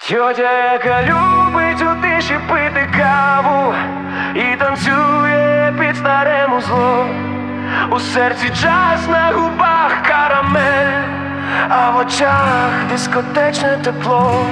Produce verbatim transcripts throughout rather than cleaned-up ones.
Тьотя, яка любить у тиші пити каву і танцює під старе музло. У серці джаз, на губах карамель, а в очах дискотечне тепло.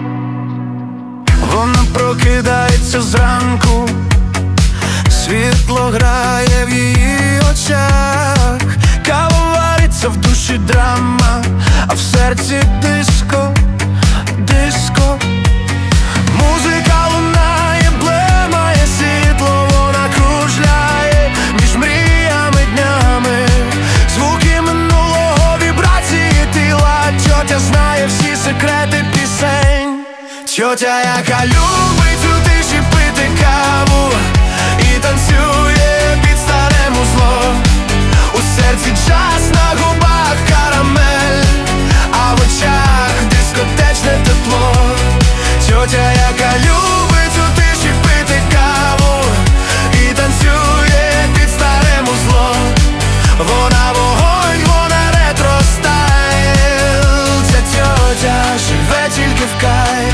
Вона прокидається зранку, світло грає в її очах, кава вариться, в душі драма, а в серці диско, диско. Музика лунає, блимає світло, вона кружляє між мріями днями. Звуки минулого, вібрації тіла. Тьотя знає всі секрети пісень. Тьотя, яка любить у тиші пити каву і танцює під старе музло. У серці джаз, на губах карамель, а в очах дискотечне тепло. Тьотя, яка любить у тиші пити каву і танцює під старе музло. Вона вогонь, вона ретро-стайл. Ця тьотя живе тільки в кайф.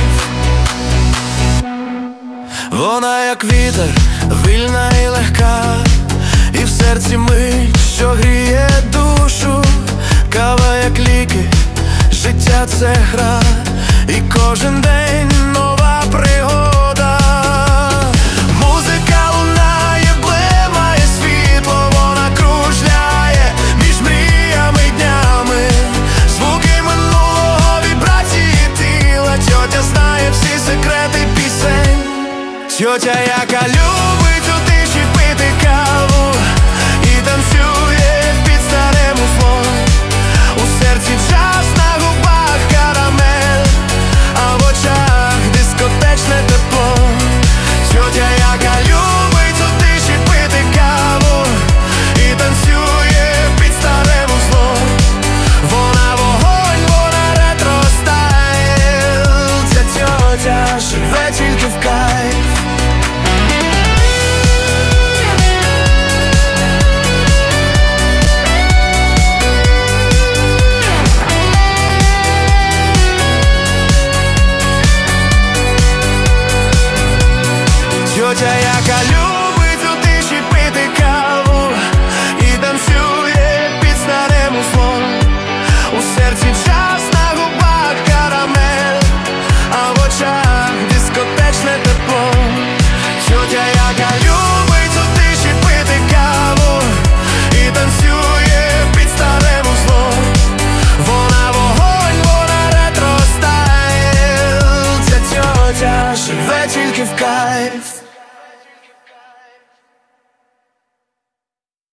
Вона як вітер, вільна і легка, і в серці мить, що гріє душу. Кава як ліки, життя це гра, і кожен день нова пригода. Музика лунає, блимає світло, вона кружляє між мріями й днями. Звуки минулого, вібрації тіла. Тьотя знає всі секрети пісень. Тьотя, яка любить у тиші пити каву і танцює під старе музло. У серці час, на губах карамель, а в очах дискотечне тепло. Тьотя, яка любить у тиші пити каву і танцює під старе музло. Вона вогонь, вона ретро-стайл. Ця тьотя живе тільки в кайф. Тьотя, яка любить у тиші пити каву і танцює під старе музло. У серці час, на губах карамель, а в очах дискотечне тепло. Тьотя, яка любить у тиші пити каву і танцює під старе музло. Вона вогонь, вона ретро-стайл. Ця тьотя живе тільки в кайф.